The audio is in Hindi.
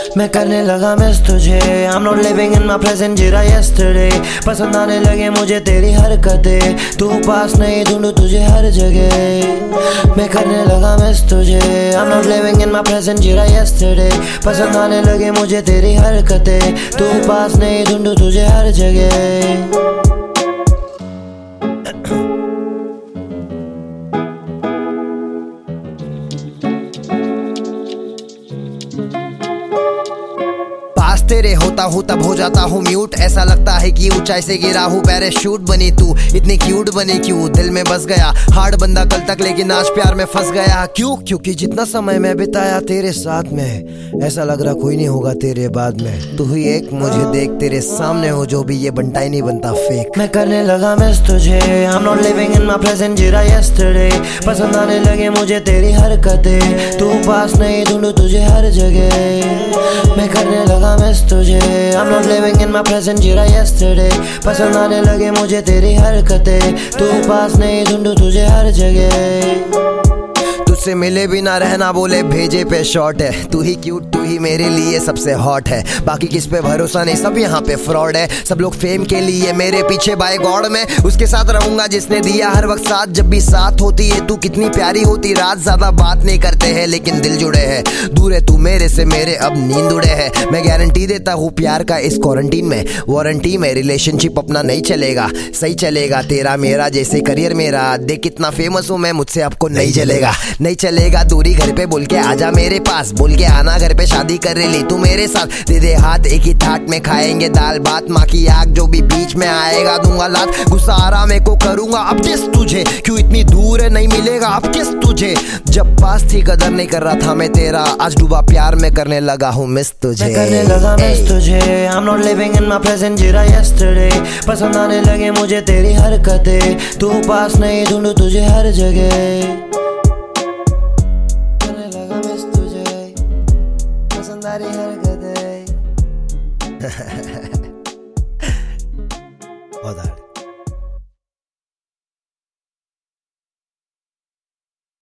मैं करने लगा मिस तुझे, I'm not living in my present, जीरा yesterday। पसंद आने लगे मुझे तेरी हरकतें, तू पास नहीं ढूंढूं तुझे हर जगह। मैं करने लगा मिस तुझे, I'm not living in my present, जीरा yesterday। पसंद आने लगे मुझे तेरी हरकतें, तू पास नहीं ढूंढूं तुझे हर जगह। तेरे होता हूँ तब हो जाता हूँ म्यूट, ऐसा लगता है कि ऊंचाई से गिरा हूँ पैराशूट बनी तू, इतनी क्यूट बनी क्यों, दिल में बस गया। हार्ड बंदा कल तक लेकिन आज प्यार में फंस गया। क्यों? क्योंकि जितना समय मैं बिताया तेरे साथ में, ऐसा लग रहा कोई नहीं होगा तेरे बाद में। तू ही एक मुझे देख तेरे सामने हो, जो भी ये बनता ही नहीं बनता फेक। मैं करने लगा मिस तुझे, I'm not living in my present, जीरा yesterday। पसंद आने लगे मुझे तेरी हरकतें, तू पास नहीं ढूंढूं तुझे हर जगह। मैं करने लगा मिस तुझे, I'm not living in my present, जीरा yesterday। पसंद आने लगे मुझे तेरी हरकतें, तू पास नहीं ढूंढूं तुझे हर जगह। तुझसे मिले भी ना रहना बोले भेजे पे शॉर्ट है, तू ही क्यूट तू ही मेरे लिए सबसे हॉट है। बाकी किस पे भरोसा नहीं, सब यहाँ पे फ्रॉड है। सब लोग फेम के लिए मेरे पीछे बाय गॉड, में उसके साथ रहूंगा जिसने दिया हर वक्त साथ। जब भी साथ होती है तू कितनी प्यारी होती, रात ज्यादा बात नहीं करते हैं लेकिन दिल जुड़े हैं। दूर है तू मेरे से, मेरे अब नींद उड़े है। मैं गारंटी देता हूँ प्यार का इस क्वारंटीन में, वारंटी में रिलेशनशिप अपना नहीं चलेगा, सही चलेगा तेरा मेरा जैसे करियर मेरा। देख कितना फेमस हूँ मैं, मुझसे आपको नहीं चलेगा, नहीं चलेगा। दूरी घर पे बोल के आजा मेरे पास, बोल के आना घर पे शादी कर ले तू मेरे साथ। दे दे हाथ एक ही थाट में खाएंगे दाल भात, माँ की आग जो भी बीच में आएगा दूंगा लात। गुस्सा आ रहा मेरे को करूंगा अब किस तुझे, क्यों इतनी दूर है नहीं मिलेगा अब किस तुझे। जब पास थी कदर नहीं कर रहा था मैं तेरा, आज डूबा प्यार में करने लगा हूँ मिस तुझे। मैं करने लगा मिस तुझे, I'm not living in my present, जीरा yesterday। पसंद आने लगे मुझे तेरी हरकतें, तू पास नहीं ढूंढूं तुझे हर जगह। पसंदारी हरकतें बहुत